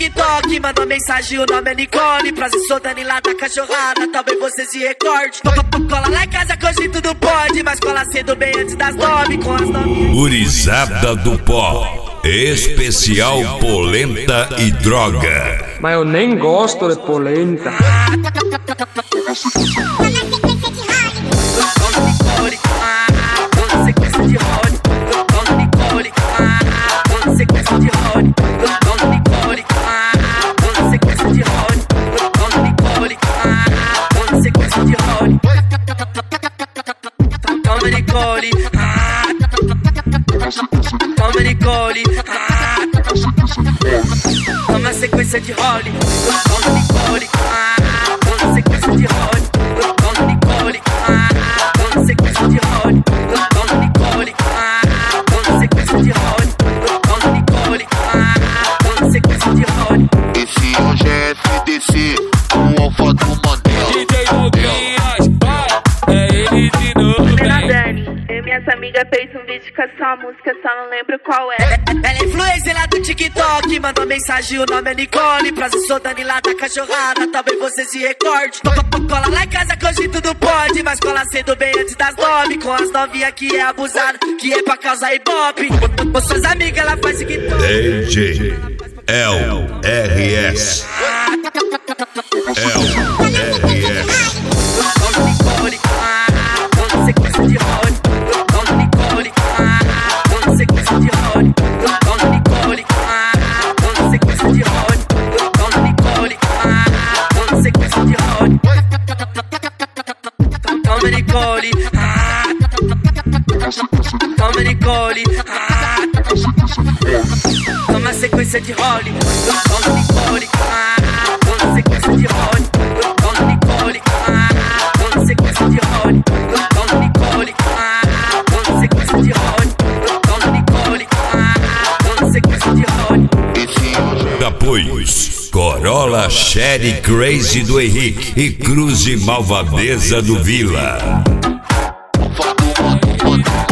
TikTok, mandou mensagem, o nome é Nicole. Prazer, sou Dani lá da cachorrada, talvez você se recorde. Cola lá em casa que hoje tudo pode, mas cola cedo bem antes das 9 com as novinhas. Gurizada do Pó, especial polenta e droga. Mas eu nem gosto de polenta. Sequência de Rony, dona Nicole, dona sequência de Rony, dona Nicole, dona sequência de Rony, dona Nicole, dona sequência de Rony, dona Nicole, dona Nicole, dona sequência de Rony, dona Nicole, dona sequência de Rony, dona Nicole, dona sequência de Rony. Esse hoje é FDC, o alfa do Mandela. DJ Doguinhas, é ele de novo, Menina Dani, eu e minhas amigas fez um vídeo com essa música, só não lembro qual é. Ela é influencer lá do TikTok, mandou mensagem, o nome é Nicole. Prazer, sou Dani lá da cachorrada, talvez você se recorde. Cola lá em casa que hoje tudo pode, mas cola cedo bem antes das 9 com as novinhas que é abusado, que é pra causar ibope. Com suas amigas ela faz TikTok. DJ LRS. LRS. Dona Nicole, dona sequência de Rony, dona Nicole, dona sequência de Rony, dona Nicole, dona sequência de Rony, dona Nicole, dona sequência de Rony, dona Nicole, dona Nicole, dona sequência de Rony, dona Nicole, dona sequência de Rony, dona Nicole, dona sequência de Rony, dona Nicole, dona sequência de Rony, dona Nicole, dona sequência de Rony. Apoios: Corolla Sherry Crazy do Henrique e Cruze Malvadeza do Vila. Alfa do Mandela.